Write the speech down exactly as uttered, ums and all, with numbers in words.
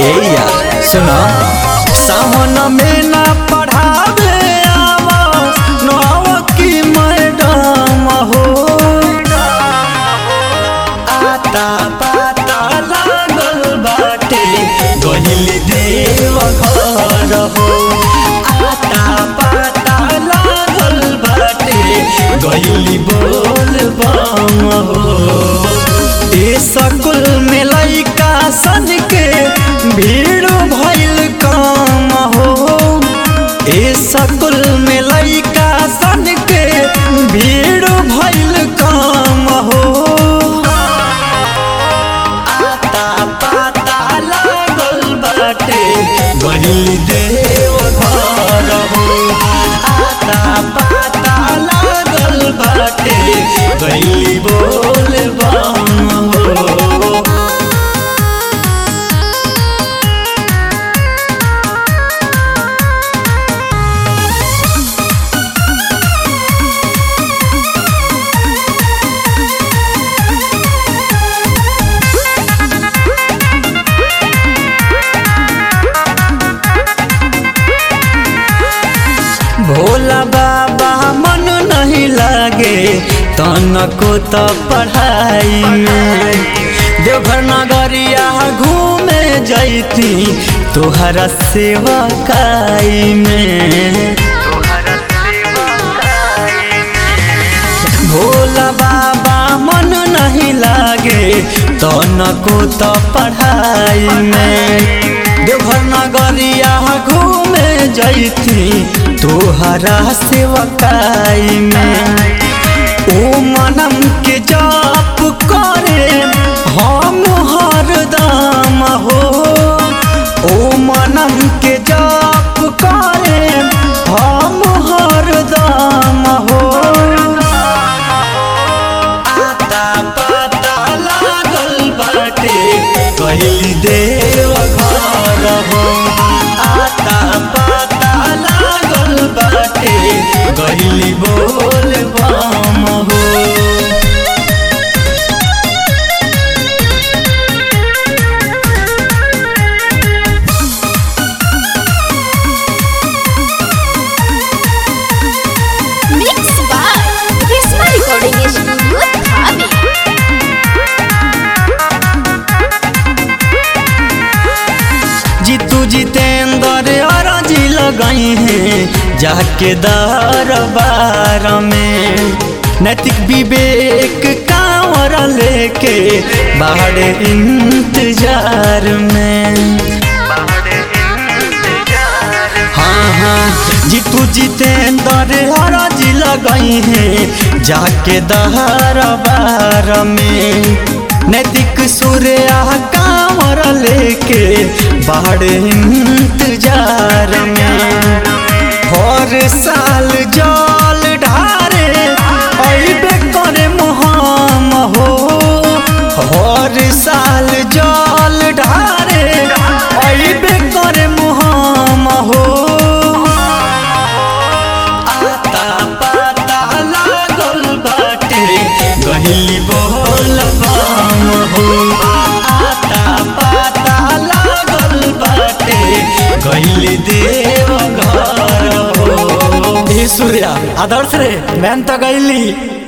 ए यार सुना सावन में ना पढ़ावे आवा नौ की मैडम हो आता पाता लागल बाटे गहिल देव घर हो आता पाता लागल बाटे गहिल बोल बम हो ए सकुल में लइका सन के भीड़ भइल काम हो ए सकुल में लइका सन के भीड़ भइल काम हो आता पाता लागल बाटे गहिल देव घर हो आता पाता लागल बाटे गहिल बोल बम हो भोला बाबा मन नहीं लागे तनको तो पढ़ाई में देवघर नगरिया घूमे जैती तोहरा सेवकाई में भोला बाबा मन नहीं लागे तनको तो पढ़ाई में देवघर नगरिया घूमे जैती तोहरा सेवकाई में ओ मनम के जाप करे हम हरदम हो ओ मनम के जाप करे हम हरदम हो आता पता लागल बाटे गहिल देव घर हो आता पता लागल बाटे गहिल बोल बम हो Mixed by Risma Recording Studio, Dhabi. Jitu Jitendra अरजी लगाई हैं जाके दरबार में नैतिक विवेक कांवर लेके बाहर इंतजार में हाँ हाँ जीतू जितेंद्र अरजी लगाई हैं जाके दरबार में नैतिक सूर्या कांवर लेके बाहर इंतजार में हर साल जल ढारे अइबे करे मुहाम हो हर साल जल ढारे अइबे करे मुहाम हो आता पता लागल बाटे गहिल बोल बम हो आता पता लागल बाटे गहिल देव घर हो ए सूर्या आदर्श रे मैं तो गइली।